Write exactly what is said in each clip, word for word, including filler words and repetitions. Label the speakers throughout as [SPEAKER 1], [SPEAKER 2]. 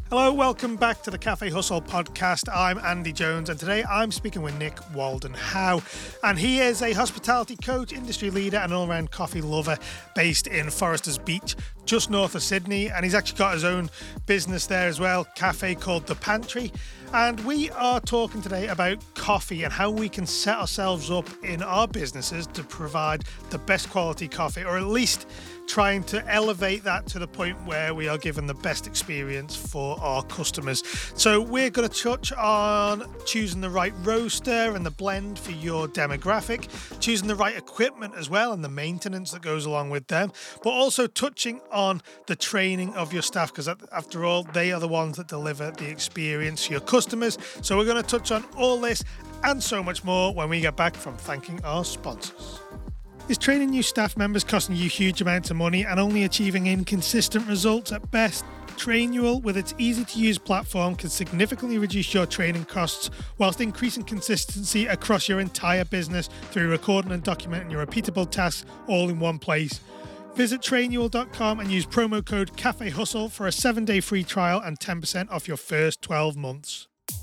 [SPEAKER 1] Hello, welcome back to the Cafe Hustle podcast. I'm Andy Jones, and today I'm speaking with Nick Walden-Howe. And he is a hospitality coach, industry leader, and all-round coffee lover based in Foresters Beach, just north of Sydney. And he's actually got his own business there as well, cafe called The Pantry. And we are talking today about coffee and how we can set ourselves up in our businesses to provide the best quality coffee, or at least trying to elevate that to the point where we are given the best experience for our customers. So we're going to touch on choosing the right roaster and the blend for your demographic, choosing the right equipment as well and the maintenance that goes along with them, but also touching on the training of your staff, because after all, they are the ones that deliver the experience to your customers. So we're going to touch on all this and so much more when we get back from thanking our sponsors. Is training new staff members costing you huge amounts of money and only achieving inconsistent results at best? Trainual, with its easy-to-use platform, can significantly reduce your training costs whilst increasing consistency across your entire business through recording and documenting your repeatable tasks all in one place. Visit trainual dot com and use promo code CAFEHUSTLE for a seven-day free trial and ten percent off your first twelve months.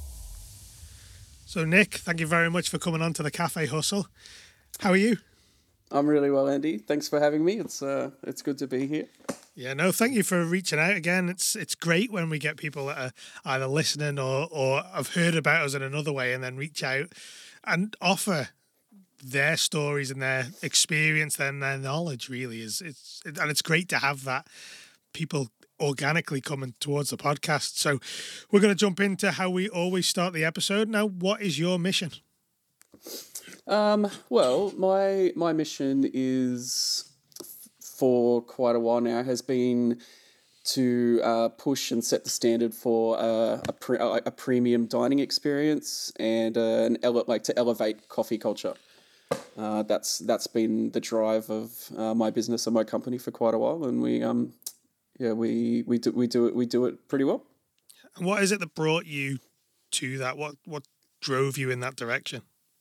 [SPEAKER 1] So Nick, thank you very much for coming on to the Cafe Hustle. How are you?
[SPEAKER 2] I'm really well, Andy. Thanks for having me. It's uh, it's good to be here.
[SPEAKER 1] Yeah, no, thank you for reaching out again. It's it's great when we get people that are either listening or, or have heard about us in another way and then reach out and offer their stories and their experience and their knowledge. Really is it's and it's great to have that people organically coming towards the podcast. So we're going to jump into how we always start the episode. Now, what is your mission?
[SPEAKER 2] Um, well, my my mission is, for quite a while now, has been to uh, push and set the standard for uh, a pre- a premium dining experience and uh, an ele- like to elevate coffee culture. Uh, that's that's been the drive of uh, my business and my company for quite a while, and we um yeah we we do we do it we do it pretty well.
[SPEAKER 1] And what is it that brought you to that? What what drove you in that direction?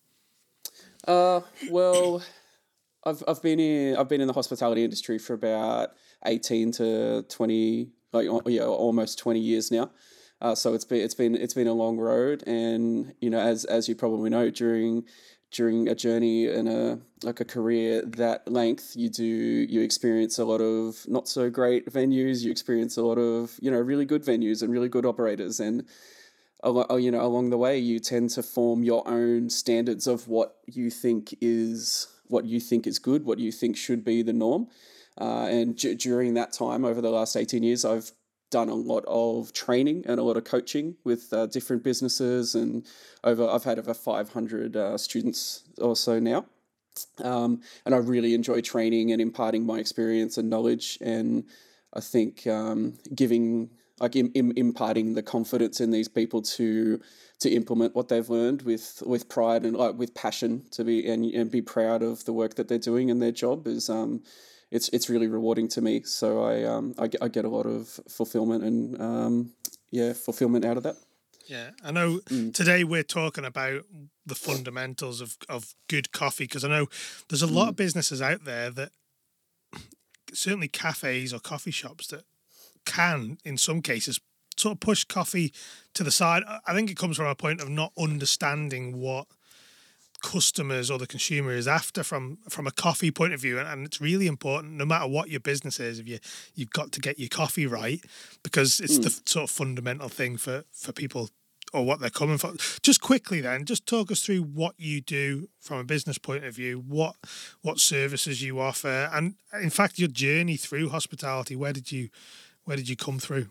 [SPEAKER 2] Uh, well, I've I've been in I've been in the hospitality industry for about eighteen to twenty, like yeah, almost twenty years now. Uh, so it's been it's been it's been a long road, and you know, as as you probably know, during during a journey and a like a career that length, you do you experience a lot of not so great venues. You experience a lot of you know really good venues and really good operators, and you know, along the way, you tend to form your own standards of what you think is what you think is good, what you think should be the norm. Uh, and d- during that time, over the last eighteen years, I've done a lot of training and a lot of coaching with uh, different businesses, and over I've had over five hundred uh, students or so now. Um, and I really enjoy training and imparting my experience and knowledge, and I think um, giving. like in, in, imparting the confidence in these people to to implement what they've learned with with pride and like with passion to be and, and be proud of the work that they're doing in their job is um it's it's really rewarding to me. So I um I get, I get a lot of fulfillment and um yeah fulfillment out of that.
[SPEAKER 1] Yeah, I know mm. Today we're talking about the fundamentals of, of good coffee, because I know there's a lot mm. of businesses out there that, certainly cafes or coffee shops, that can, in some cases, sort of push coffee to the side. I think it comes from a point of not understanding what customers or the consumer is after from from a coffee point of view, and, and it's really important, no matter what your business is, if you you've got to get your coffee right, because it's mm. the sort of fundamental thing for for people or what they're coming for. Just quickly then, just talk us through what you do from a business point of view, what what services you offer, and in fact your journey through hospitality. Where did you Where did you come through?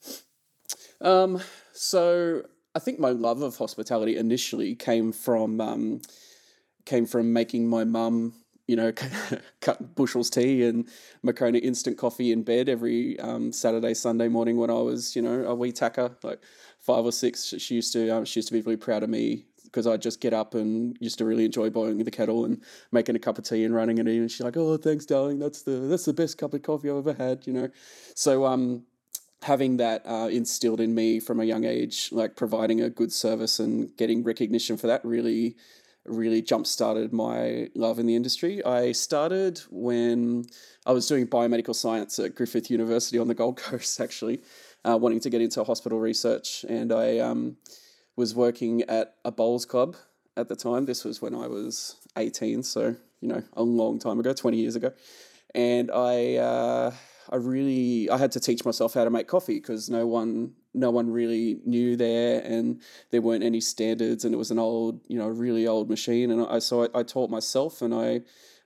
[SPEAKER 2] Um, so I think my love of hospitality initially came from um, came from making my mum, you know, cut Bushell's tea and Moccona instant coffee in bed every um, Saturday, Sunday morning when I was, you know, a wee tacker, like five or six. She used to um, she used to be really proud of me, because I'd just get up and used to really enjoy boiling the kettle and making a cup of tea and running it in. And she's like, "Oh, thanks, darling. That's the that's the best cup of coffee I've ever had," you know. So um, having that uh, instilled in me from a young age, like providing a good service and getting recognition for that, really, really jump-started my love in the industry. I started when I was doing biomedical science at Griffith University on the Gold Coast, actually. uh, wanting to get into hospital research, and I um, was working at a bowls club at the time. This was when I was eighteen, so you know, a long time ago, twenty years ago, and I uh, I really I had to teach myself how to make coffee because no one no one really knew there, and there weren't any standards, and it was an old, you know, really old machine, and I so I, I taught myself, and I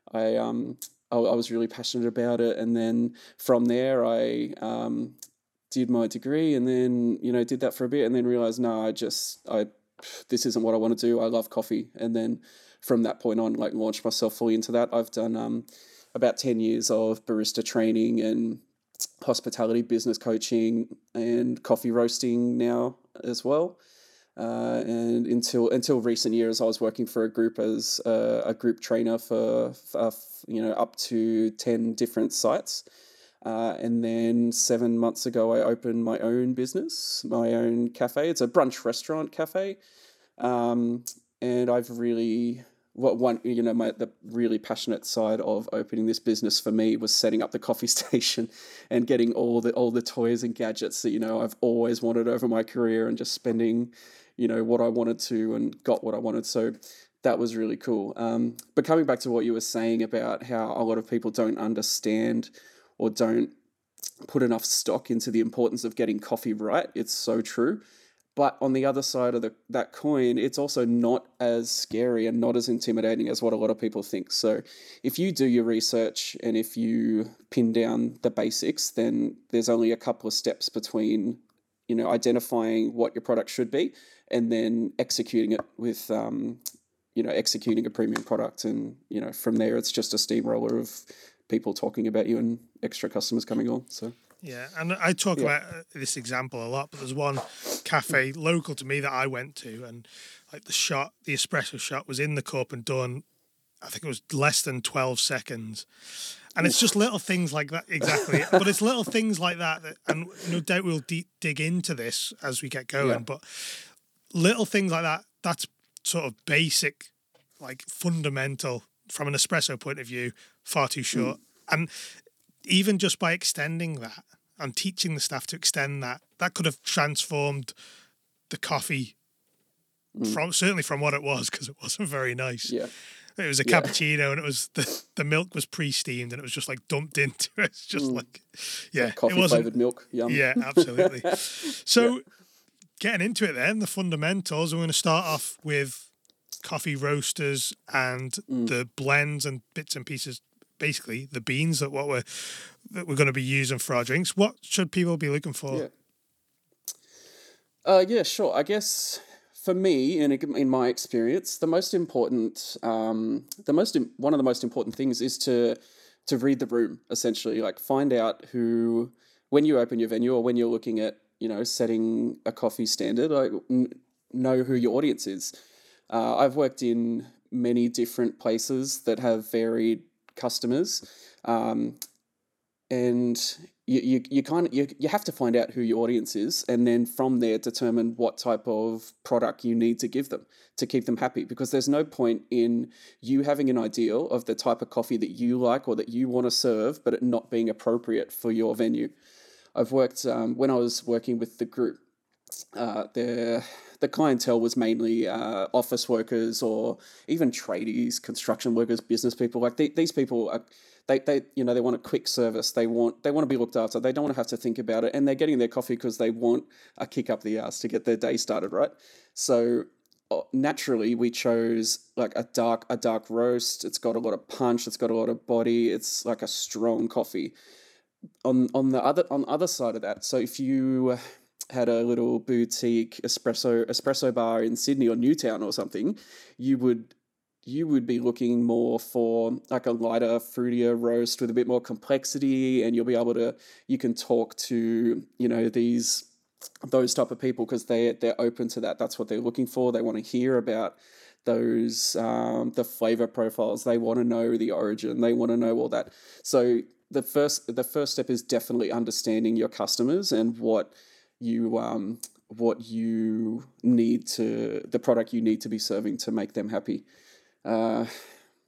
[SPEAKER 2] I um I, I was really passionate about it, and then from there I um did my degree, and then you know did that for a bit, and then realized no, I just I this isn't what I want to do. I love coffee, and then from that point on, like launched myself fully into that. I've done um about ten years of barista training and hospitality business coaching and coffee roasting now as well. Uh, and until until recent years, I was working for a group as a, a group trainer for, for you know up to ten different sites. Uh, and then seven months ago, I opened my own business, my own cafe. It's a brunch restaurant cafe, um, and I've really what one you know my the really passionate side of opening this business for me was setting up the coffee station and getting all the all the toys and gadgets that you know I've always wanted over my career, and just spending you know what I wanted to and got what I wanted. So that was really cool. Um, but coming back to what you were saying about how a lot of people don't understand or don't put enough stock into the importance of getting coffee right, it's so true. But on the other side of the, that coin, it's also not as scary and not as intimidating as what a lot of people think. So if you do your research and if you pin down the basics, then there's only a couple of steps between, you know, identifying what your product should be and then executing it with, um, you know, executing a premium product. And, you know, from there, it's just a steamroller of people talking about you and extra customers coming on. So.
[SPEAKER 1] Yeah, and I talk
[SPEAKER 2] Yeah.
[SPEAKER 1] about this example a lot, but there's one cafe local to me that I went to, and like the shot, the espresso shot was in the cup and done, I think it was less than twelve seconds. And it's just little things like that, exactly. But it's little things like that, that and no doubt we'll deep dig into this as we get going,
[SPEAKER 2] Yeah.
[SPEAKER 1] but little things like that, that's sort of basic, like fundamental from an espresso point of view, far too short. Mm. And even just by extending that and teaching the staff to extend that, that could have transformed the coffee mm. from certainly from what it was, because it wasn't very nice.
[SPEAKER 2] Yeah.
[SPEAKER 1] It was a
[SPEAKER 2] yeah.
[SPEAKER 1] cappuccino, and it was the, the milk was pre-steamed, and it was just like dumped into it. It's just mm. like, yeah,
[SPEAKER 2] yeah coffee flavored milk. Yum.
[SPEAKER 1] Yeah, absolutely. So yeah. Getting into it then, the fundamentals, we're going to start off with coffee roasters and mm. the blends and bits and pieces, basically the beans that what we're that we're going to be using for our drinks. What should people be looking for?
[SPEAKER 2] Yeah, uh, yeah, sure. I guess for me, in in my experience, the most important, um, the most one of the most important things is to to read the room. Essentially, like find out who, when you open your venue or when you're looking at you know setting a coffee standard, like n- know who your audience is. Uh, I've worked in many different places that have varied customers, um, and you you you kind of you, you have to find out who your audience is, and then from there determine what type of product you need to give them to keep them happy, because there's no point in you having an ideal of the type of coffee that you like or that you want to serve but it not being appropriate for your venue. I've worked um, when I was working with the group, uh, the the clientele was mainly uh, office workers or even tradies, construction workers, business people. Like they, these people, are, they they you know they want a quick service. They want they want to be looked after. They don't want to have to think about it, and they're getting their coffee because they want a kick up the ass to get their day started, right? So uh, naturally, we chose like a dark a dark roast. It's got a lot of punch. It's got a lot of body. It's like a strong coffee. On on the other on the other side of that, so if you had a little boutique espresso espresso bar in Sydney or Newtown or something, you would you would be looking more for like a lighter, fruitier roast with a bit more complexity, and you'll be able to you can talk to you know these those type of people because they they're open to that. That's what they're looking for. They want to hear about those um, the flavor profiles. They want to know the origin. They want to know all that. So the first the first step is definitely understanding your customers and what you um what you need to the product you need to be serving to make them happy. Uh,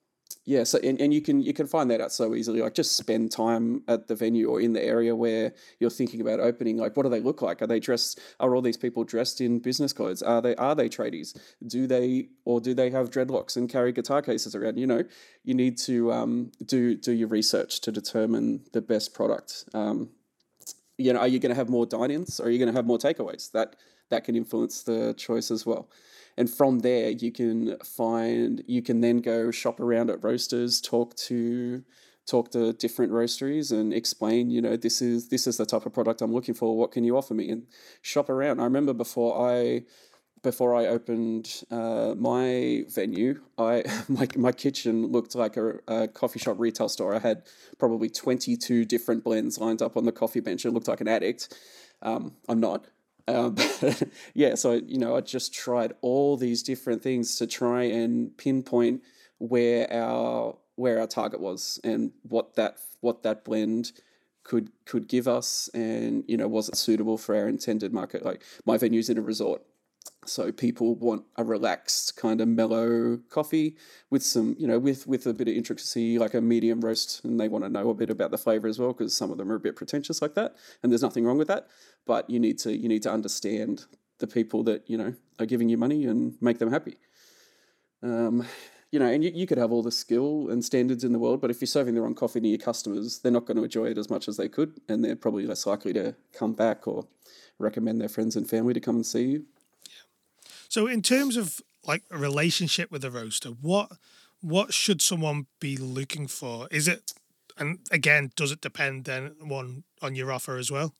[SPEAKER 2] Yeah, so and, and you can you can find that out so easily. Like just spend time at the venue or in the area where you're thinking about opening. Like, what do they look like? Are they dressed? Are all these people dressed in business clothes? Are they are they tradies? Do they or do they have dreadlocks and carry guitar cases around? You know, you need to um, do do your research to determine the best product. Um, you know, are you going to have more dine-ins or are you going to have more takeaways? That that can influence the choice as well. And from there, you can find, you can then go shop around at roasters, talk to, talk to different roasteries, and explain, you know, this is this is the type of product I'm looking for. What can you offer me? And shop around. I remember before I, before I opened uh, my venue, I my my kitchen looked like a, a coffee shop retail store. I had probably twenty-two different blends lined up on the coffee bench. It looked like an addict. Um, I'm not. Um, but yeah, so, you know, I just tried all these different things to try and pinpoint where our where our target was and what that what that blend could could give us, and, you know, was it suitable for our intended market? Like, my venue's in a resort, so people want a relaxed kind of mellow coffee with some, you know, with with a bit of intricacy, like a medium roast, and they want to know a bit about the flavor as well, because some of them are a bit pretentious like that, and there's nothing wrong with that. But you need to you need to understand the people that, you know, are giving you money and make them happy. Um, you know, and you, you could have all the skill and standards in the world, but if you're serving the wrong coffee to your customers, they're not going to enjoy it as much as they could, and they're probably less likely to come back or recommend their friends and family to come and see you.
[SPEAKER 1] So in terms of like a relationship with a roaster, what what should someone be looking for? Is it, and again, does it depend then one on your offer as well?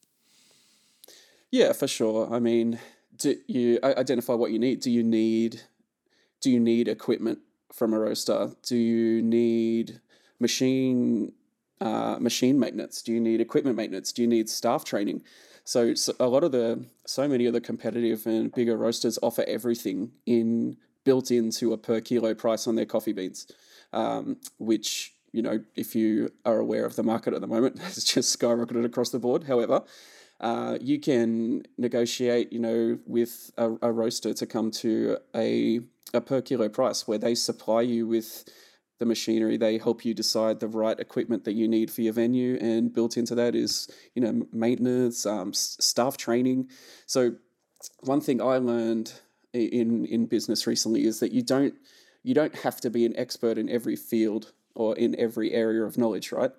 [SPEAKER 2] Yeah, for sure. I mean, do you identify what you need? Do you need do you need equipment from a roaster? Do you need machine uh, machine maintenance? Do you need equipment maintenance? Do you need staff training? So, so a lot of the so many of the competitive and bigger roasters offer everything in built into a per kilo price on their coffee beans, um, which, you know, if you are aware of the market at the moment, has just skyrocketed across the board. However, uh, you can negotiate, you know, with a, a roaster to come to a a per kilo price where they supply you with the machinery. They help you decide the right equipment that you need for your venue, and built into that is, you know, maintenance, um, staff training. So one thing I learned in in business recently is that you don't you don't have to be an expert in every field or in every area of knowledge, right?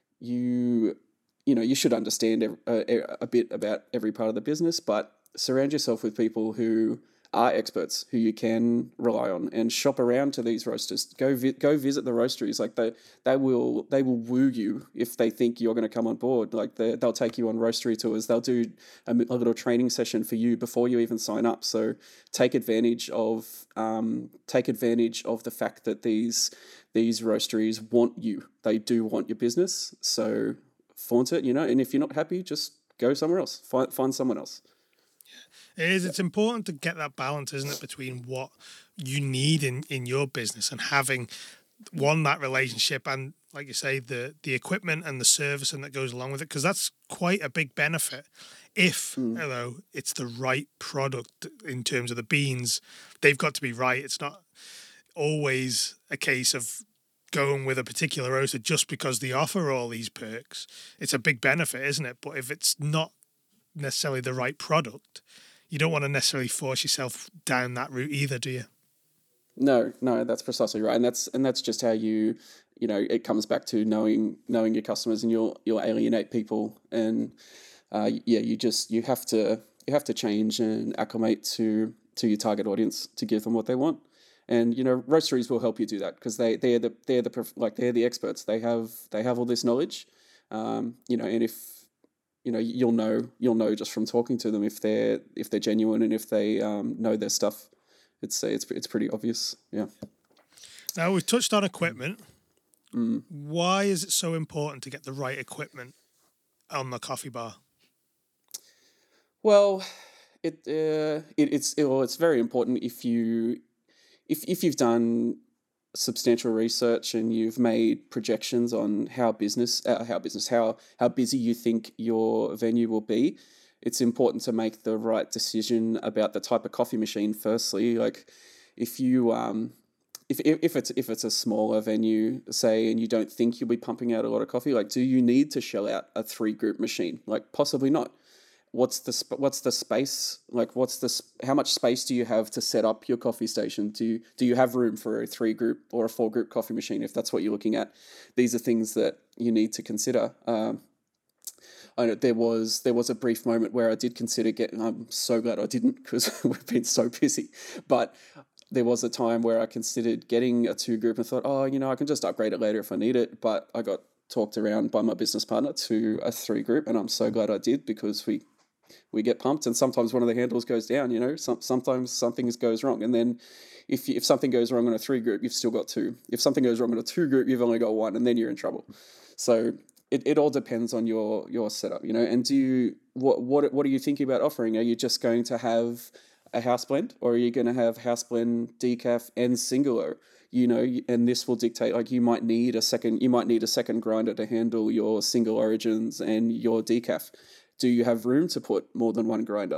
[SPEAKER 2] You you know you should understand a, a bit about every part of the business, but surround yourself with people who are experts who you can rely on, and shop around to these roasters. Go vi- go visit the roasteries. Like they they will they will woo you if they think you're going to come on board. Like they they'll take you on roastery tours. They'll do a, a little training session for you before you even sign up. So take advantage of um take advantage of the fact that these these roasteries want you. They do want your business. So flaunt it, you know. And if you're not happy, just go somewhere else. Find find someone else.
[SPEAKER 1] It is. It's important to get that balance, isn't it, between what you need in, in your business and having, one, that relationship, and, like you say, the the equipment and the service and that goes along with it, because that's quite a big benefit. If, mm. you know, it's the right product in terms of the beans, they've got to be right. It's not always a case of going with a particular roaster just because they offer all these perks. It's a big benefit, isn't it? But if it's not necessarily the right product, you don't want to necessarily force yourself down that route either, do you?
[SPEAKER 2] No, no, that's precisely right, and that's and that's just how you, you know, it comes back to knowing knowing your customers, and you'll you'll alienate people, and uh, yeah, you just you have to you have to change and acclimate to to your target audience to give them what they want, and you know, roasteries will help you do that because they they're the they're the like they're the experts. They have they have all this knowledge, um, you know, and if you know, you'll know you'll know just from talking to them if they're if they're genuine and if they um, know their stuff. It's it's it's pretty obvious. Yeah.
[SPEAKER 1] Now we've touched on equipment.
[SPEAKER 2] Mm.
[SPEAKER 1] Why is it so important to get the right equipment on the coffee bar?
[SPEAKER 2] Well, it uh, it it's it, well, it's very important if you if if you've done substantial research and you've made projections on how business uh, how business how how busy you think your venue will be. It's important to make the right decision about the type of coffee machine firstly. Like if you um if, if if it's if it's a smaller venue, say, and you don't think you'll be pumping out a lot of coffee, like, do you need to shell out a three group machine? Like, possibly not. What's the sp- what's the space like? What's the sp- how much space do you have to set up your coffee station? Do you, do you have room for a three group or a four group coffee machine if that's what you're looking at? These are things that you need to consider. Um, I know there was there was a brief moment where I did consider getting. I'm so glad I didn't, because we've been so busy. But there was a time where I considered getting a two group and thought, oh, you know, I can just upgrade it later if I need it. But I got talked around by my business partner to a three group, and I'm so glad I did, because we we get pumped, and sometimes one of the handles goes down. You know, some sometimes something goes wrong, and then if you, if something goes wrong on a three group, you've still got two. If something goes wrong on a two group, you've only got one, and then you're in trouble. So It, it all depends on your your setup, you know. And do you what what what are you thinking about offering? Are you just going to have a house blend, or are you going to have house blend, decaf, and singular? You know, and this will dictate. Like, you might need a second. You might need a second grinder to handle your single origins and your decaf. Do you have room to put more than one grinder?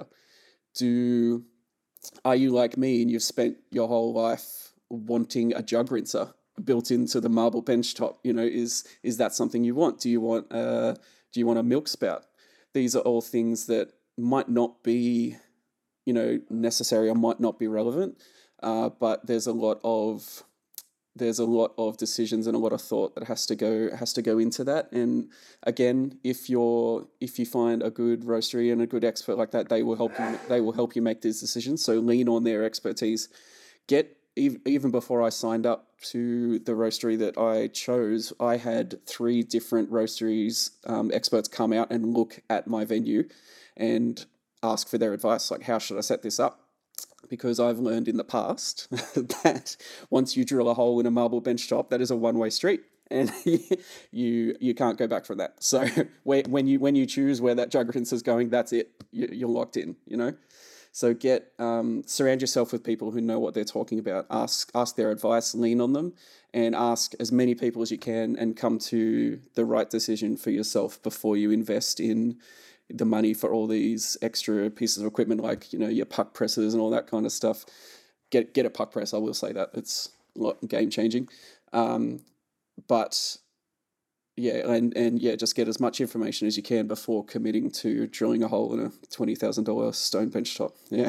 [SPEAKER 2] Do are you like me and you've spent your whole life wanting a jug rinser built into the marble bench top? You know, is is that something you want? Do you want uh do you want a milk spout? These are all things that might not be, you know, necessary or might not be relevant, uh, but there's a lot of there's a lot of decisions and a lot of thought that has to go has to go into that. And again, if you're if you find a good roastery and a good expert like that, they will help you they will help you make these decisions. So lean on their expertise. Get Even before I signed up to the roastery that I chose, I had three different roasteries um, experts come out and look at my venue and ask for their advice, like, how should I set this up? Because I've learned in the past that once you drill a hole in a marble bench top, that is a one-way street, and you you can't go back from that. So when you when you choose where that jug rinse is going, that's it. You're locked in, you know. So get um, surround yourself with people who know what they're talking about. Ask ask their advice, lean on them, and ask as many people as you can, and come to the right decision for yourself before you invest in the money for all these extra pieces of equipment, like, you know, your puck presses and all that kind of stuff. Get get a puck press. I will say that it's a lot game changing, um, but. Yeah, and, and yeah, just get as much information as you can before committing to drilling a hole in a twenty thousand dollars stone bench top. Yeah.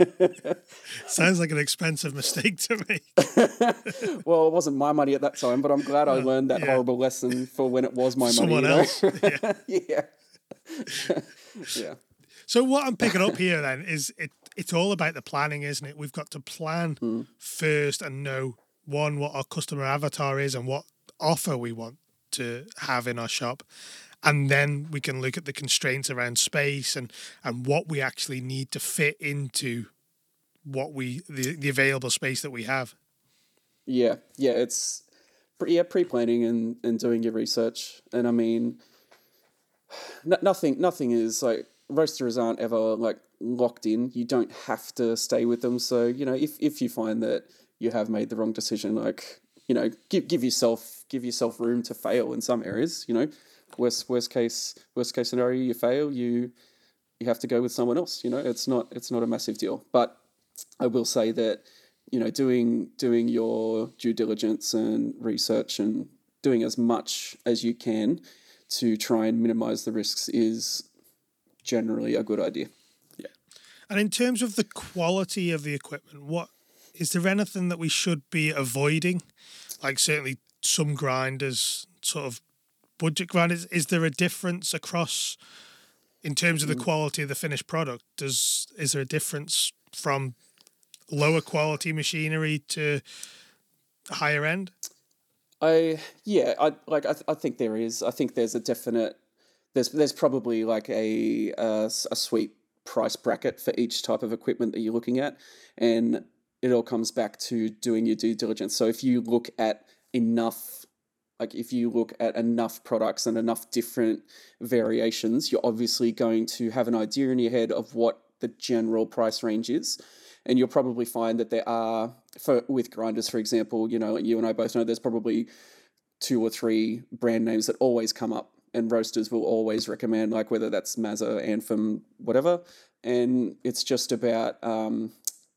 [SPEAKER 1] Sounds like an expensive mistake to me.
[SPEAKER 2] Well, it wasn't my money at that time, but I'm glad I
[SPEAKER 1] Uh,
[SPEAKER 2] learned that
[SPEAKER 1] yeah.
[SPEAKER 2] horrible lesson for when it was my
[SPEAKER 1] Someone
[SPEAKER 2] money.
[SPEAKER 1] else.
[SPEAKER 2] You know?
[SPEAKER 1] Yeah.
[SPEAKER 2] Yeah. Yeah.
[SPEAKER 1] So what I'm picking up here then is it it's all about the planning, isn't it? We've got to plan
[SPEAKER 2] Mm.
[SPEAKER 1] first and know, one, what our customer avatar is and what offer we want to have in our shop. And then we can look at the constraints around space and, and what we actually need to fit into what we the, the available space that we have.
[SPEAKER 2] Yeah. Yeah. It's pre- yeah, pre-planning and, and doing your research. And I mean, no, nothing nothing is like, roasters aren't ever like locked in. You don't have to stay with them. So, you know, if, if you find that you have made the wrong decision, like, you know, give give yourself give yourself room to fail in some areas. You know, worst worst case worst case scenario, you fail, you you have to go with someone else. You know, it's not it's not a massive deal. But I will say that, you know, doing doing your due diligence and research and doing as much as you can to try and minimize the risks is generally a good idea. Yeah.
[SPEAKER 1] And in terms of the quality of the equipment, what is there anything that we should be avoiding? Like, certainly some grinders, sort of budget grinders. Is there a difference across in terms of the quality of the finished product? Does is there a difference from lower quality machinery to higher end?
[SPEAKER 2] I yeah, I like I, th- I think there is. I think there's a definite there's there's probably like a, a s- a sweet price bracket for each type of equipment that you're looking at, and it all comes back to doing your due diligence. So if you look at enough, like if you look at enough products and enough different variations, you're obviously going to have an idea in your head of what the general price range is. And you'll probably find that there are, for with grinders, for example, you know, you and I both know there's probably two or three brand names that always come up, and roasters will always recommend, like whether that's Mazza, Anthem, whatever. And it's just about um,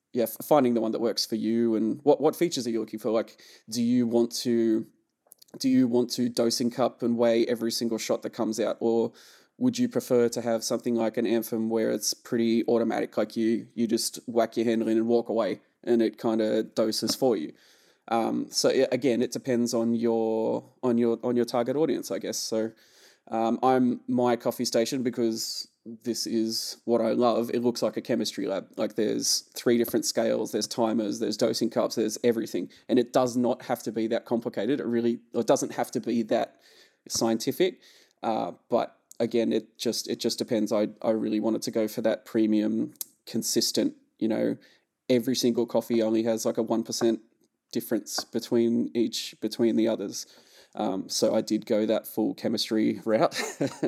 [SPEAKER 2] yeah, finding the one that works for you, and what what features are you looking for? Like, do you want to do you want to dosing cup and weigh every single shot that comes out, or would you prefer to have something like an Anthem where it's pretty automatic, like you you just whack your handle in and walk away, and it kind of doses for you? Um, so yeah, again, it depends on your on your on your target audience, I guess. So um, I'm my coffee station, because this is what I love. It looks like a chemistry lab. Like, there's three different scales, there's timers, there's dosing cups, there's everything, and it does not have to be that complicated. It really, it doesn't have to be that scientific. Uh, but again, it just it just depends. I I really wanted to go for that premium, consistent. You know, every single coffee only has like a one percent difference between each between the others. Um, so I did go that full chemistry route.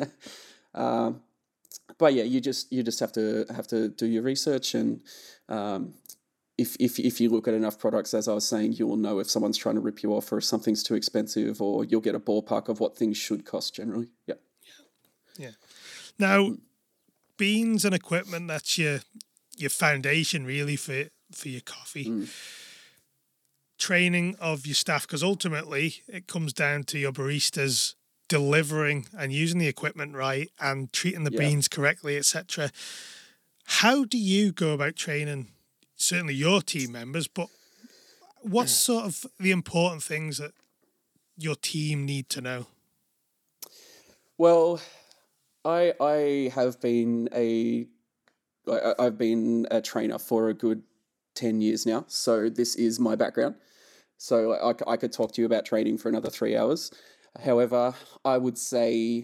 [SPEAKER 2] um, but yeah, you just you just have to have to do your research, and um, if if if you look at enough products, as I was saying, you will know if someone's trying to rip you off, or if something's too expensive, or you'll get a ballpark of what things should cost generally. Yeah.
[SPEAKER 1] Yeah. Now, beans and equipment, that's your your foundation really for for your coffee.
[SPEAKER 2] Mm.
[SPEAKER 1] Training of your staff, because ultimately it comes down to your baristas delivering and using the equipment right and treating the
[SPEAKER 2] Yeah.
[SPEAKER 1] beans correctly, et cetera. How do you go about training, certainly your team members, but what's sort of the important things that your team need to know?
[SPEAKER 2] Well, I I have been a I, I've been a trainer for a good ten years now, so this is my background. So I, I could talk to you about training for another three hours. However, I would say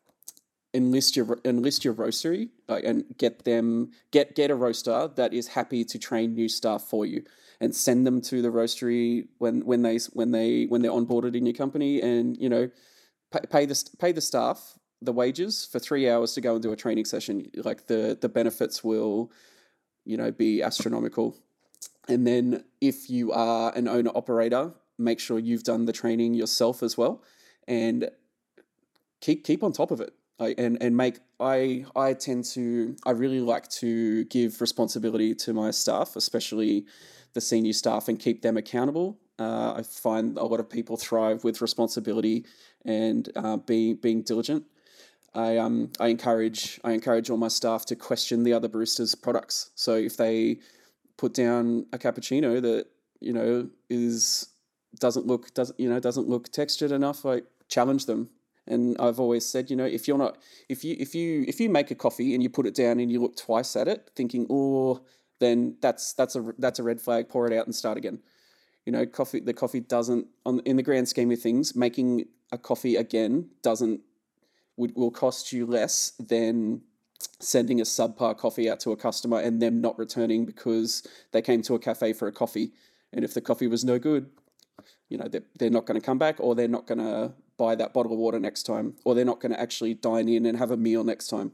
[SPEAKER 2] enlist your enlist your roastery, like, and get them get get a roaster that is happy to train new staff for you, and send them to the roastery when when they when they when they're onboarded in your company, and you know pay, pay the pay the staff the wages for three hours to go and do a training session. Like, the the benefits will, you know, be astronomical. And then if you are an owner operator, make sure you've done the training yourself as well, and keep keep on top of it. I, and and make I I tend to I really like to give responsibility to my staff, especially the senior staff, and keep them accountable. Uh, I find a lot of people thrive with responsibility and uh, being being diligent. I um I encourage I encourage all my staff to question the other baristas' products. So if they put down a cappuccino that, you know, is doesn't look doesn't you know doesn't look textured enough, like, challenge them. And I've always said, you know, if you're not if you if you if you make a coffee and you put it down and you look twice at it, thinking, oh, then that's that's a that's a red flag. Pour it out and start again. You know, coffee the coffee doesn't, on in the grand scheme of things, making a coffee again doesn't would will cost you less than sending a subpar coffee out to a customer and them not returning because they came to a cafe for a coffee, and if the coffee was no good, you know, they're, they're not going to come back, or they're not going to buy that bottle of water next time, or they're not going to actually dine in and have a meal next time.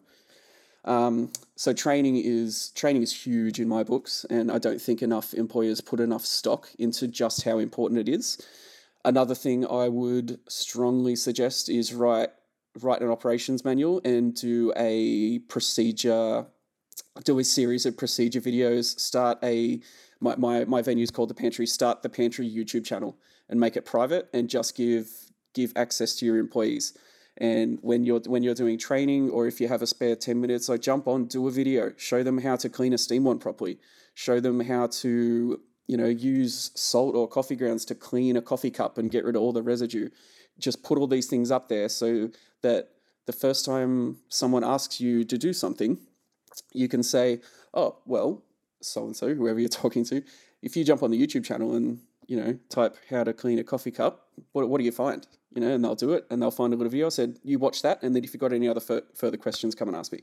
[SPEAKER 2] Um, so training is training is huge in my books, and I don't think enough employers put enough stock into just how important it is. Another thing I would strongly suggest is write write an operations manual and do a procedure, do a series of procedure videos. Start a my my my venue is called The Pantry. Start The Pantry YouTube channel and make it private, and just give give access to your employees. And when you're when you're doing training, or if you have a spare ten minutes, like, jump on, do a video, show them how to clean a steam wand properly, show them how to, you know, use salt or coffee grounds to clean a coffee cup and get rid of all the residue. Just put all these things up there so that the first time someone asks you to do something, you can say, oh, well, so-and-so, whoever you're talking to, if you jump on the YouTube channel and, you know, type how to clean a coffee cup, what, what do you find? You know, and they'll do it, and they'll find a little video. I said, you watch that, and then if you've got any other f- further questions, come and ask me.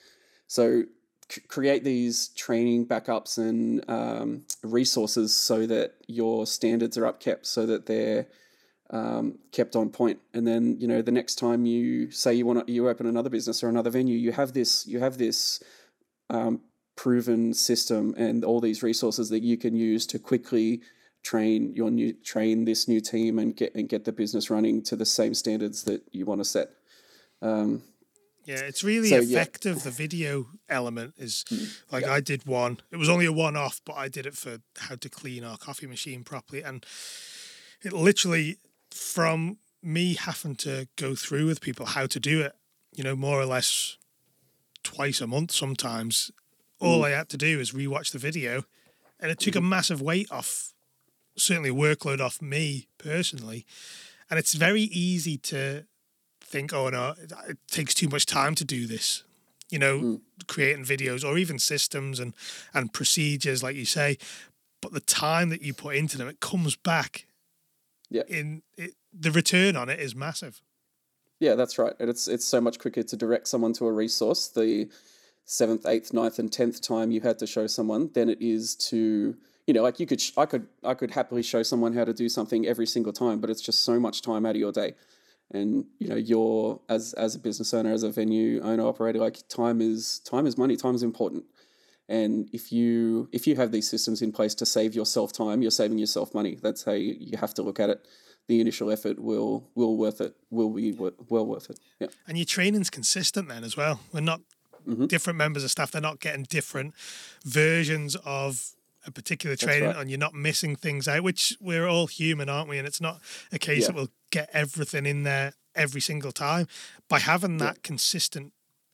[SPEAKER 2] So c- create these training backups and um, resources so that your standards are upkept, so that they're um, kept on point. And then, you know, the next time you say you want to, you open another business or another venue, you have this, you have this um, proven system and all these resources that you can use to quickly train your new train this new team and get and get the business running to the same standards that you want to set. Um,
[SPEAKER 1] Yeah, it's really
[SPEAKER 2] So,
[SPEAKER 1] effective. Yeah. The video element is like yeah. I did one. It was only a one-off, but I did it for how to clean our coffee machine properly. And it literally, from me having to go through with people how to do it, you know, more or less twice a month sometimes, all mm. I had to do is rewatch the video. And it took mm-hmm. a massive weight off, certainly a workload off me personally. And it's very easy to think, oh no, it takes too much time to do this, you know, mm. creating videos or even systems and, and procedures, like you say. But the time that you put into them, it comes back.
[SPEAKER 2] Yeah.
[SPEAKER 1] In it, the return on it is massive.
[SPEAKER 2] Yeah, that's right. And it's it's so much quicker to direct someone to a resource the seventh, eighth, ninth, and tenth time you had to show someone than it is to, you know, like you could, I could, I could happily show someone how to do something every single time, but it's just so much time out of your day. And, you know, you're as as a business owner, as a venue owner, operator, like time is time is money, time is important. And if you if you have these systems in place to save yourself time, you're saving yourself money. That's how you, you have to look at it. The initial effort will will worth it, will be well worth it. Yeah.
[SPEAKER 1] And your training's consistent then as well. We're not mm-hmm. different members of staff, they're not getting different versions of a particular training right. and you're not missing things out, which we're all human, aren't we? And it's not a case yeah. that we'll get everything in there every single time. By having that yeah. consistent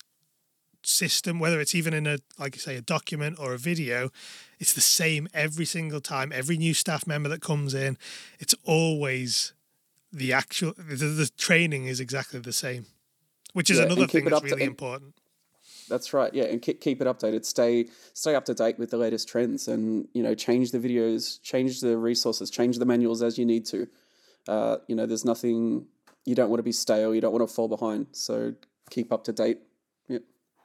[SPEAKER 1] system, whether it's even in a, like you say, a document or a video, it's the same every single time. Every new staff member that comes in, it's always the actual, the, the training is exactly the same, which is yeah, another thing that's really to, important.
[SPEAKER 2] That's right, yeah, and keep keep it updated. Stay stay up to date with the latest trends, and you know, change the videos, change the resources, change the manuals as you need to. Uh, you know, there's nothing, you don't want to be stale, you don't want to fall behind. So keep up to date. Yeah.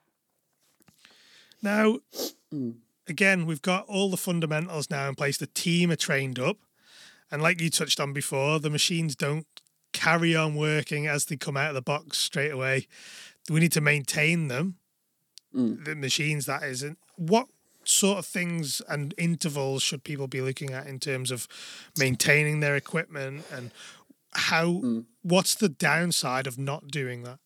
[SPEAKER 1] Now, again, we've got all the fundamentals now in place. The team are trained up, and like you touched on before, the machines don't carry on working as they come out of the box straight away. We need to maintain them. Mm. The machines, that is. What sort of things and intervals should people be looking at in terms of maintaining their equipment, and how? Mm. What's the downside of not doing that?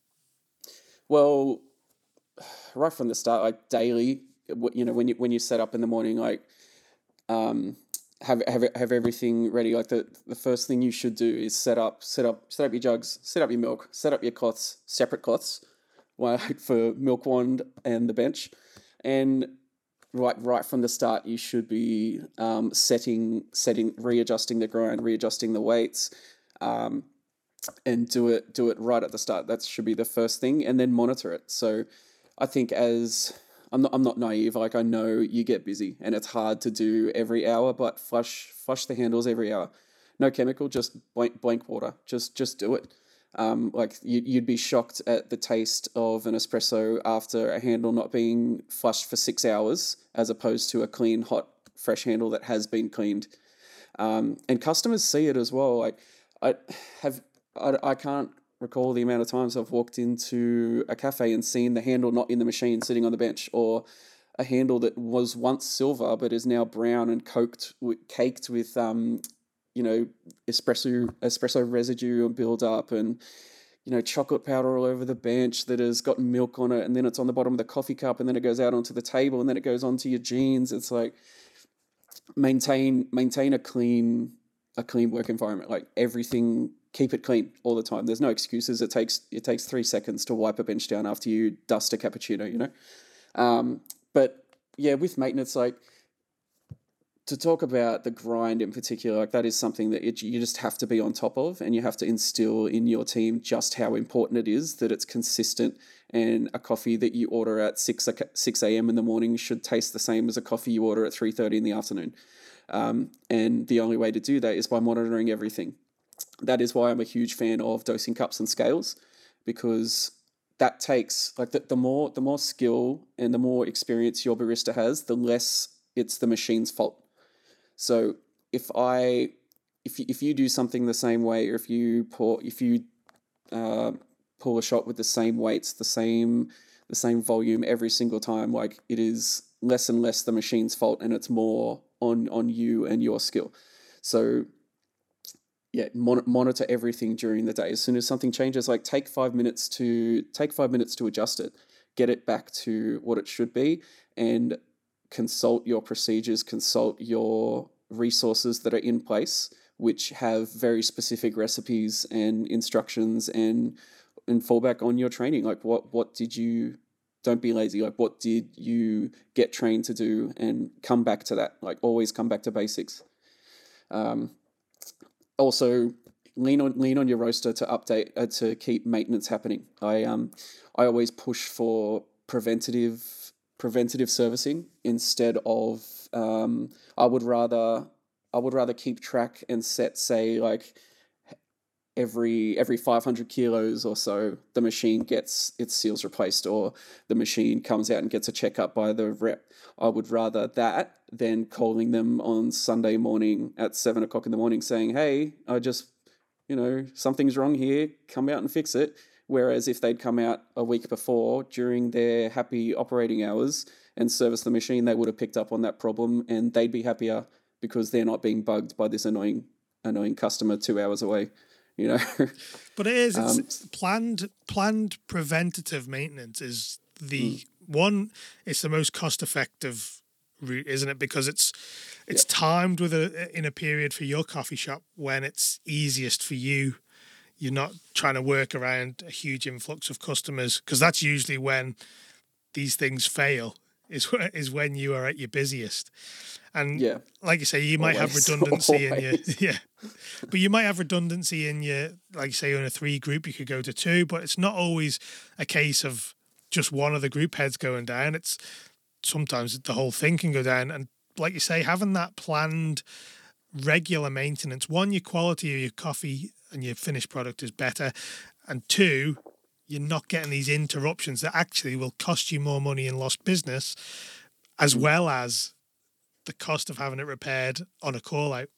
[SPEAKER 2] Well, right from the start, like daily, you know, when you when you set up in the morning, like um, have have have everything ready. Like the, the first thing you should do is set up set up set up your jugs, set up your milk, set up your cloths, separate cloths. Like for milk wand and the bench, and right right from the start you should be um, setting setting readjusting the grind, readjusting the weights, um, and do it do it right at the start. That should be the first thing, and then monitor it. So I think as I'm not I'm not naive. Like I know you get busy and it's hard to do every hour, but flush flush the handles every hour. No chemical, just blank blank water. Just just do it. Um, like you, you'd be shocked at the taste of an espresso after a handle not being flushed for six hours, as opposed to a clean, hot, fresh handle that has been cleaned. Um, and customers see it as well. Like I have, I, I can't recall the amount of times I've walked into a cafe and seen the handle not in the machine, sitting on the bench, or a handle that was once silver but is now brown and coked, caked with um. you know, espresso espresso residue and build up, and you know, chocolate powder all over the bench that has got milk on it, and then it's on the bottom of the coffee cup, and then it goes out onto the table, and then it goes onto your jeans. It's like maintain maintain a clean a clean work environment. Like everything, keep it clean all the time. There's no excuses. It takes it takes three seconds to wipe a bench down after you dust a cappuccino. You know, um, but yeah, with maintenance, like. To talk about the grind in particular, like that is something that it, you just have to be on top of, and you have to instill in your team just how important it is that it's consistent, and a coffee that you order at six a.m. in the morning should taste the same as a coffee you order at three thirty in the afternoon. Um, and the only way to do that is by monitoring everything. That is why I'm a huge fan of dosing cups and scales, because that takes, like the, the more the more skill and the more experience your barista has, the less it's the machine's fault. So if I, if you, if you do something the same way, or if you pour, if you uh, pull a shot with the same weights, the same the same volume every single time, like it is less and less the machine's fault, and it's more on on you and your skill. So yeah, mon- monitor everything during the day. As soon as something changes, like take five minutes to take five minutes to adjust it, get it back to what it should be, and consult your procedures, consult your resources that are in place, which have very specific recipes and instructions, and and fall back on your training. Like what what did you don't be lazy. Like what did you get trained to do, and come back to that. Like always come back to basics. Um, also lean on lean on your roster to update uh, to keep maintenance happening. I um I always push for preventative preventative servicing instead of um I would rather I would rather keep track and set, say, like every every five hundred kilos or so the machine gets its seals replaced, or the machine comes out and gets a checkup by the rep. I would rather that than calling them on Sunday morning at seven o'clock in the morning saying, hey, I just, you know, something's wrong here, come out and fix it. Whereas if they'd come out a week before during their happy operating hours and service the machine, they would have picked up on that problem, and they'd be happier because they're not being bugged by this annoying annoying customer two hours away. You know,
[SPEAKER 1] but it is it's, um, it's planned planned preventative maintenance is the mm. one. It's the most cost effective route, isn't it? Because it's it's yep. timed with a in a period for your coffee shop when it's easiest for you. You're not trying to work around a huge influx of customers, because that's usually when these things fail. Is is when you are at your busiest. And yeah. like you say, you might Always. have redundancy Always. in your yeah, but you might have redundancy in your, like you say, in a three group you could go to two, but it's not always a case of just one of the group heads going down. It's sometimes the whole thing can go down. And like you say, having that planned regular maintenance, one, your quality of your coffee and your finished product is better, and two, you're not getting these interruptions that actually will cost you more money in lost business, as well as the cost of having it repaired on a call out.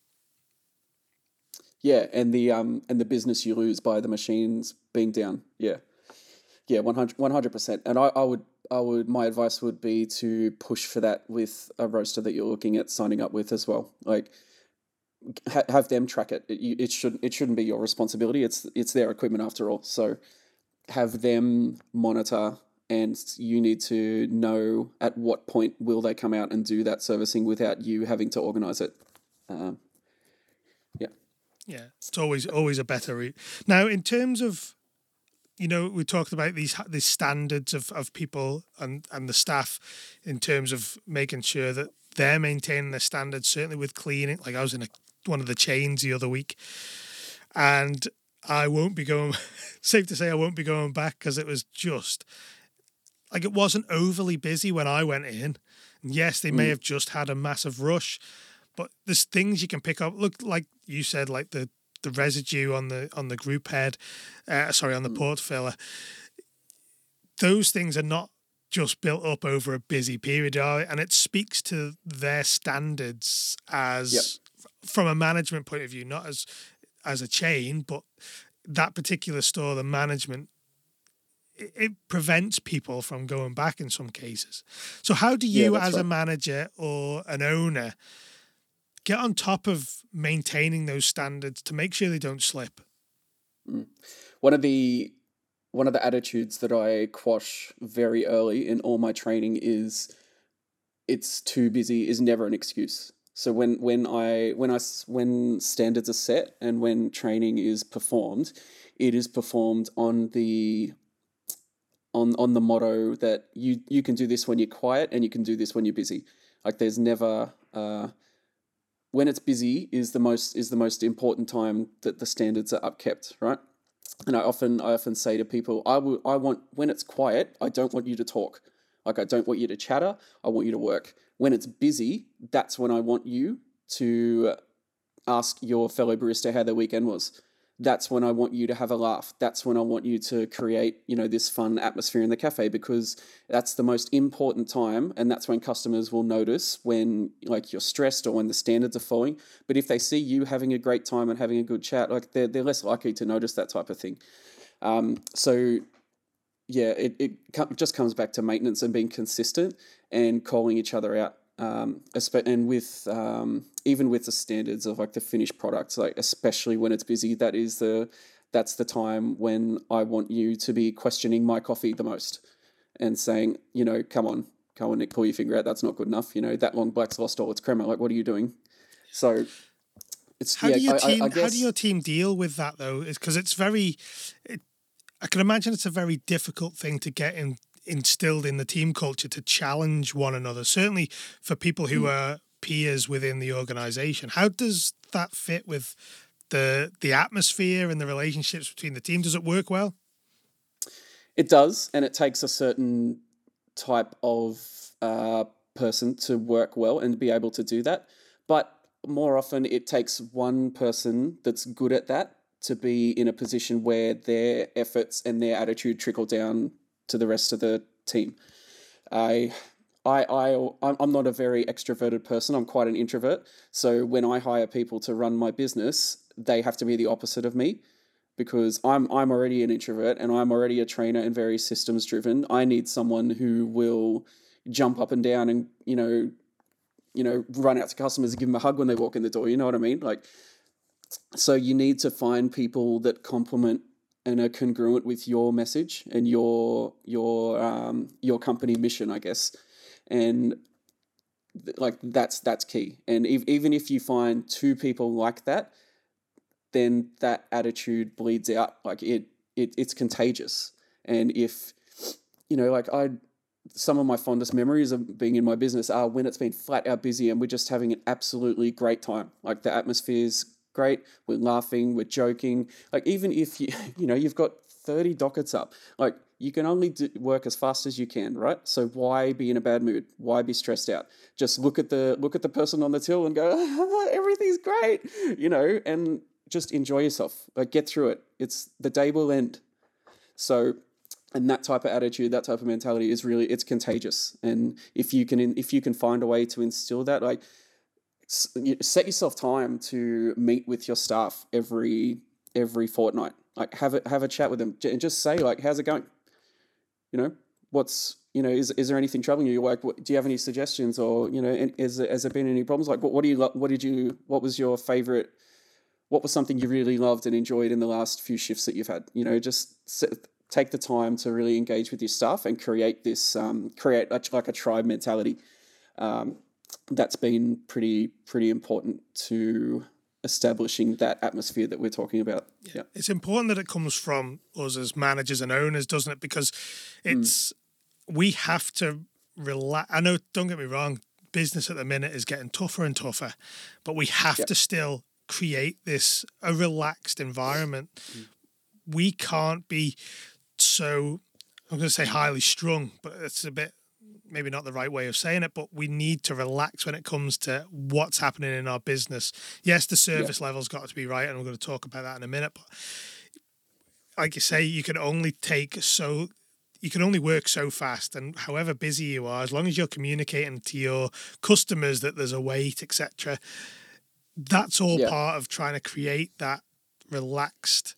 [SPEAKER 2] Yeah, and the um and the business you lose by the machines being down. Yeah, yeah, one hundred percent. And I, I would I would my advice would be to push for that with a roaster that you're looking at signing up with as well. Like ha- have them track it. It, it should it shouldn't be your responsibility. It's it's their equipment after all. So have them monitor, and you need to know at what point will they come out and do that servicing without you having to organise it. Um, yeah.
[SPEAKER 1] Yeah, it's always always a better route. Now, in terms of, you know, we talked about these these standards of, of people and, and the staff in terms of making sure that they're maintaining their standards, certainly with cleaning. Like I was in a, one of the chains the other week, and I won't be going, safe to say I won't be going back, because it was just, like, it wasn't overly busy when I went in. And yes, they may mm. have just had a massive rush, but there's things you can pick up. Look, like you said, like the, the residue on the on the group head, uh, sorry, on the mm. port filler. Those things are not just built up over a busy period, are they? And it speaks to their standards as, yep. from a management point of view, not as as a chain, but that particular store, the management, it, it prevents people from going back in some cases. So how do you, yeah, as right. a manager or an owner, get on top of maintaining those standards to make sure they don't slip?
[SPEAKER 2] Mm. One of the one of the attitudes that I quash very early in all my training is it's too busy is never an excuse. So when when I when I when standards are set and when training is performed, it is performed on the on on the motto that you you can do this when you're quiet and you can do this when you're busy. Like there's never uh, when it's busy is the most is the most important time that the standards are upkept, right? And I often I often say to people, I will I want when it's quiet, I don't want you to talk. Like I don't want you to chatter. I want you to work. When it's busy, that's when I want you to ask your fellow barista how their weekend was. That's when I want you to have a laugh. That's when I want you to create, you know, this fun atmosphere in the cafe, because that's the most important time, and that's when customers will notice when like you're stressed or when the standards are falling. But if they see you having a great time and having a good chat, like they're they're less likely to notice that type of thing. Um, so yeah, it, it just comes back to maintenance and being consistent and calling each other out. um, espe- and with um, even with the standards of like the finished products, like especially when it's busy, that is the that's the time when I want you to be questioning my coffee the most and saying, you know, come on, come on, Nick, pull your finger out. That's not good enough. You know, that long black's lost all its crema. Like, what are you doing? So it's
[SPEAKER 1] How
[SPEAKER 2] yeah.
[SPEAKER 1] do your
[SPEAKER 2] I,
[SPEAKER 1] team?
[SPEAKER 2] I, I guess,
[SPEAKER 1] how do your team deal with that though? Is because it's very. It, I can imagine it's a very difficult thing to get in, instilled in the team culture to challenge one another. Certainly for people who
[SPEAKER 2] Mm.
[SPEAKER 1] are peers within the organization. How does that fit with the the atmosphere and the relationships between the team? Does it work well?
[SPEAKER 2] It does, and it takes a certain type of uh, person to work well and be able to do that. But more often, it takes one person that's good at that to be in a position where their efforts and their attitude trickle down to the rest of the team. I, I, I, I'm I'm not a very extroverted person. I'm quite an introvert. So when I hire people to run my business, they have to be the opposite of me because I'm I'm already an introvert and I'm already a trainer and very systems driven. I need someone who will jump up and down and you know, you know, run out to customers and give them a hug when they walk in the door. You know what I mean? Like, so you need to find people that complement and are congruent with your message and your your um, your company mission, I guess. And th- like that's that's key. And if, even if you find two people like that, then that attitude bleeds out. Like it, it it's contagious. And if you know, like I, some of my fondest memories of being in my business are when it's been flat out busy and we're just having an absolutely great time. Like the atmosphere's great, we're laughing, we're joking. Like even if you, you know, you've got thirty dockets up, like you can only do work as fast as you can, right? So why be in a bad mood? Why be stressed out? Just look at the look at the person on the till and go, everything's great, you know, and just enjoy yourself. Like get through it. It's the day will end. So, and that type of attitude, that type of mentality is really it's contagious. And if you can if you can find a way to instill that, like set yourself time to meet with your staff every every fortnight. Like have a have a chat with them and just say like, how's it going? You know, what's you know, is is there anything troubling you? Like, what, do you have any suggestions, or you know, is has there been any problems? Like, what, what do you what did you what was your favorite? What was something you really loved and enjoyed in the last few shifts that you've had? You know, just set, take the time to really engage with your staff and create this um, create like a tribe mentality. Um, that's been pretty pretty important to establishing that atmosphere that we're talking about. Yeah, yeah.
[SPEAKER 1] It's important that it comes from us as managers and owners, doesn't it? Because it's mm. we have to relax. I know, don't get me wrong, business at the minute is getting tougher and tougher, but we have yep. to still create this a relaxed environment. Mm. We can't be so, I'm going to say highly strung, but it's a bit maybe not the right way of saying it, but we need to relax when it comes to what's happening in our business. Yes, the service yeah. level's got to be right, and we're going to talk about that in a minute, but like you say, you can only take so you can only work so fast, and however busy you are, as long as you're communicating to your customers that there's a wait, et cetera, that's all yeah. part of trying to create that relaxed,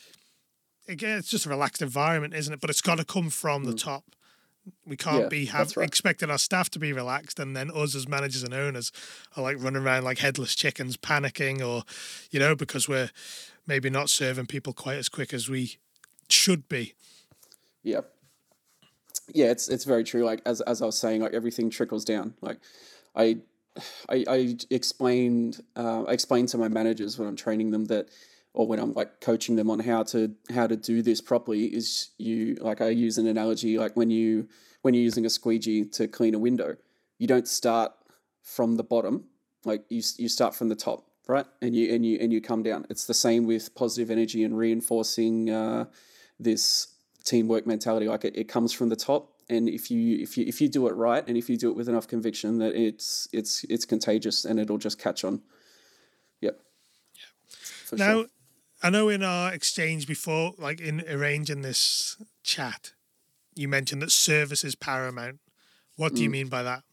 [SPEAKER 1] again, it's just a relaxed environment, isn't it? But it's got to come from mm. the top. We can't yeah, be have right. expecting our staff to be relaxed, and then us as managers and owners are like running around like headless chickens, panicking, or you know, because we're maybe not serving people quite as quick as we should be.
[SPEAKER 2] Yeah, yeah, it's it's very true. Like as as I was saying, like everything trickles down. Like I I, I explained uh, I explained to my managers when I'm training them that. Or when I'm like coaching them on how to how to do this properly is you like I use an analogy like when you when you're using a squeegee to clean a window, you don't start from the bottom, like you you start from the top, right? And you and you and you come down. It's the same with positive energy and reinforcing uh, this teamwork mentality. Like it, it comes from the top, and if you if you if you do it right and if you do it with enough conviction, that it's it's it's contagious and it'll just catch on. Yep.
[SPEAKER 1] Yeah. For now. Sure. I know in our exchange before, like in arranging this chat, you mentioned that service is paramount. What do mm. you mean by that?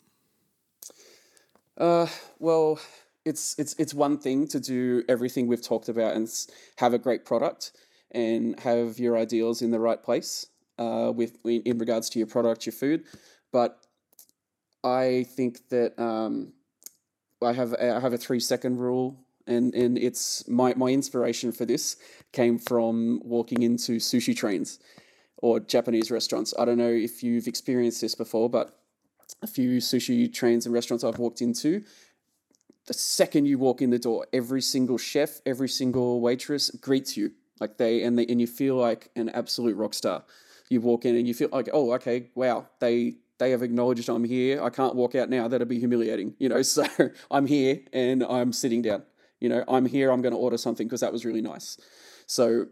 [SPEAKER 2] Uh, well, it's it's it's one thing to do everything we've talked about and have a great product and have your ideals in the right place uh, with in regards to your product, your food. But I think that um, I have I have a three second rule, and and it's my my inspiration for this came from walking into sushi trains or Japanese restaurants. I don't know if you've experienced this before, but a few sushi trains and restaurants I've walked into, the second you walk in the door, every single chef, every single waitress greets you like they and they and you feel like an absolute rock star. You walk in and you feel like, oh, okay, wow, they they have acknowledged I'm here. I can't walk out now. That'd be humiliating, you know. So I'm here and I'm sitting down. You know, I'm here. I'm going to order something because that was really nice. So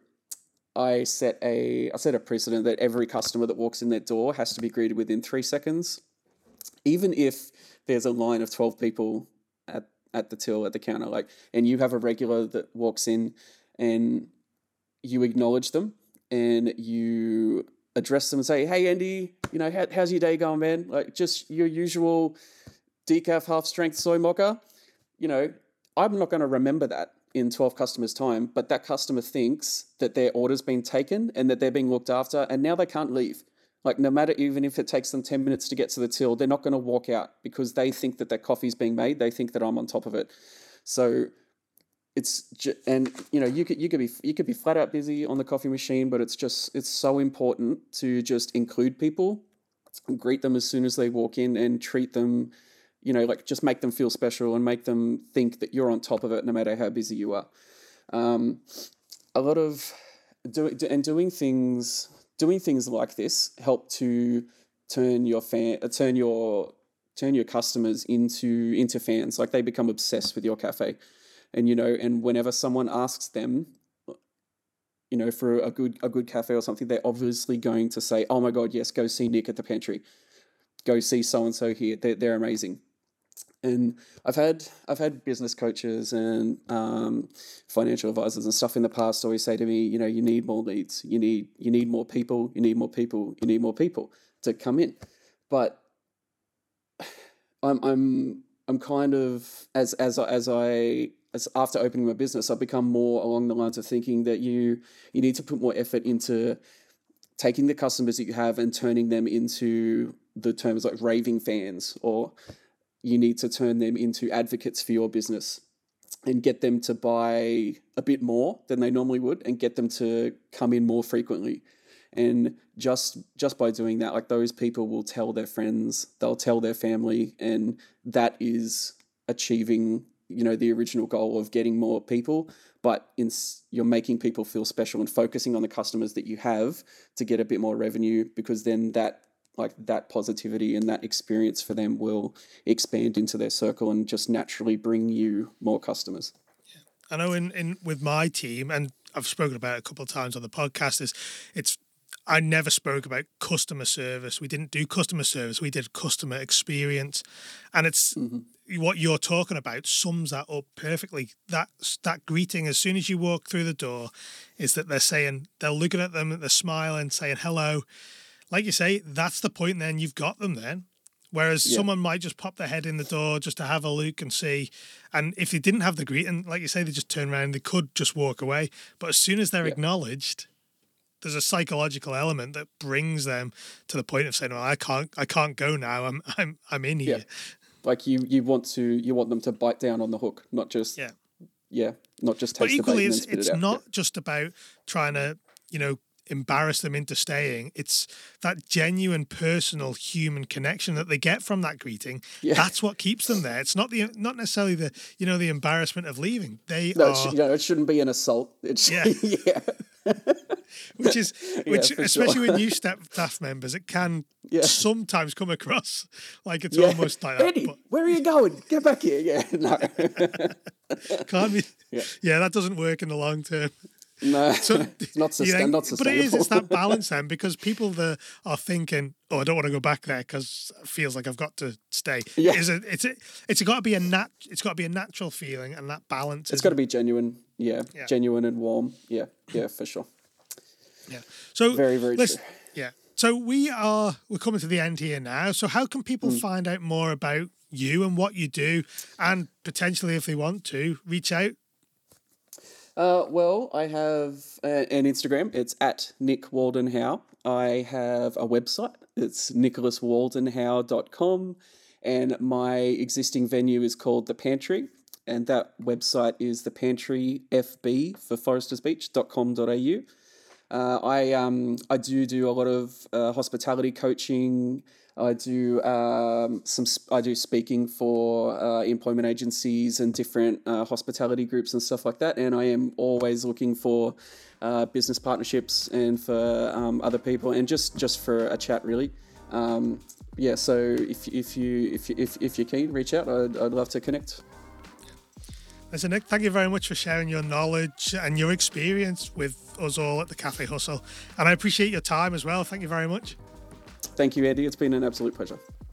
[SPEAKER 2] I set a I set a precedent that every customer that walks in their door has to be greeted within three seconds, even if there's a line of twelve people at at the till at the counter, like, and you have a regular that walks in, and you acknowledge them and you address them and say, "Hey, Andy, you know, how, how's your day going, man? Like, just your usual decaf half strength soy mocha." You know, I'm not going to remember that in twelve customers' time, but that customer thinks that their order's been taken and that they're being looked after, and now they can't leave. Like, no matter, even if it takes them ten minutes to get to the till, they're not going to walk out because they think that their coffee's being made. They think that I'm on top of it. So it's, and you know, you could, you could be, you could be flat out busy on the coffee machine, but it's just, it's so important to just include people, greet them as soon as they walk in and treat them, you know, like, just make them feel special and make them think that you're on top of it no matter how busy you are. Um, a lot of doing, and doing things, doing things like this help to turn your fan, uh, turn your, turn your customers into, into fans. Like, they become obsessed with your cafe. And, you know, and whenever someone asks them, you know, for a good, a good cafe or something, they're obviously going to say, "Oh my God, yes, go see Nick at the pantry. Go see so-and-so here. They're, they're amazing." And I've had I've had business coaches and um, financial advisors and stuff in the past always say to me, you know, you need more leads, you need you need more people, you need more people, you need more people to come in. But I'm I'm I'm kind of as as as I as after opening my business, I've become more along the lines of thinking that you you need to put more effort into taking the customers that you have and turning them into the terms like raving fans, or you need to turn them into advocates for your business and get them to buy a bit more than they normally would and get them to come in more frequently. And just just by doing that, like, those people will tell their friends, they'll tell their family, and that is achieving, you know, the original goal of getting more people, but in, you're making people feel special and focusing on the customers that you have to get a bit more revenue, because then that like that positivity and that experience for them will expand into their circle and just naturally bring you more customers.
[SPEAKER 1] Yeah. I know in, in with my team, and I've spoken about it a couple of times on the podcast, is it's I never spoke about customer service. We didn't do customer service. We did customer experience. And it's mm-hmm. what you're talking about sums that up perfectly. That that greeting as soon as you walk through the door is that they're saying, they're looking at them, they're smiling, saying hello. Like you say, that's the point then, you've got them then. Whereas yeah. someone might just pop their head in the door just to have a look and see. And if they didn't have the greeting, like you say, they just turn around, they could just walk away. But as soon as they're yeah. acknowledged, there's a psychological element that brings them to the point of saying, "Well, I can't, I can't go now. I'm, I'm, I'm in here."
[SPEAKER 2] Yeah. Like you, you want to, you want them to bite down on the hook, not just, yeah, yeah, not just taste
[SPEAKER 1] but equally,
[SPEAKER 2] the bait and
[SPEAKER 1] it's,
[SPEAKER 2] then spit
[SPEAKER 1] it's
[SPEAKER 2] it out.
[SPEAKER 1] not
[SPEAKER 2] yeah.
[SPEAKER 1] just about trying to, you know, embarrass them into staying. It's that genuine, personal, human connection that they get from that greeting. Yeah. That's what keeps them there. It's not the, not necessarily the, you know, the embarrassment of leaving. They
[SPEAKER 2] no,
[SPEAKER 1] are.
[SPEAKER 2] It sh- no, it shouldn't be an assault. It sh-
[SPEAKER 1] yeah.
[SPEAKER 2] yeah.
[SPEAKER 1] Which is, which
[SPEAKER 2] yeah,
[SPEAKER 1] especially
[SPEAKER 2] sure.
[SPEAKER 1] with new staff members, it can yeah. sometimes come across like it's
[SPEAKER 2] yeah.
[SPEAKER 1] almost like that.
[SPEAKER 2] Eddie,
[SPEAKER 1] but...
[SPEAKER 2] where are you going? Get back here. Yeah, no.
[SPEAKER 1] Can't be.
[SPEAKER 2] Yeah.
[SPEAKER 1] yeah, that doesn't work in the long term.
[SPEAKER 2] No, so, it's not, sustain, you know, not sustainable.
[SPEAKER 1] But it is, it's that balance then, because people that are thinking, "Oh, I don't want to go back there because it feels like I've got to stay."
[SPEAKER 2] Yeah.
[SPEAKER 1] Is it? It's a, it's got to be a nat. It's got to be a natural feeling, and that balance.
[SPEAKER 2] It's got to be genuine. Yeah. yeah, genuine and warm. Yeah, yeah, for sure.
[SPEAKER 1] Yeah. So
[SPEAKER 2] very, very true.
[SPEAKER 1] Yeah. So we are we're coming to the end here now. So how can people mm. find out more about you and what you do, and potentially, if they want to, reach out?
[SPEAKER 2] Uh, well, I have uh, an Instagram. It's at Nick Waldenhow. I have a website. It's nicholas waldenhow dot com. and my existing venue is called The Pantry, and that website is the pantry f b for foresters beach dot com dot a u. Uh, I um I do do a lot of uh, hospitality coaching. I do um some I do speaking for uh, employment agencies and different uh, hospitality groups and stuff like that. And I am always looking for uh, business partnerships and for um, other people, and just, just for a chat, really. Um, yeah. So if if you if you, if if you're keen, reach out. I'd I'd love to connect.
[SPEAKER 1] Listen, Nick, thank you very much for sharing your knowledge and your experience with us all at the Cafe Hustle. And I appreciate your time as well. Thank you very much.
[SPEAKER 2] Thank you, Andy. It's been an absolute pleasure.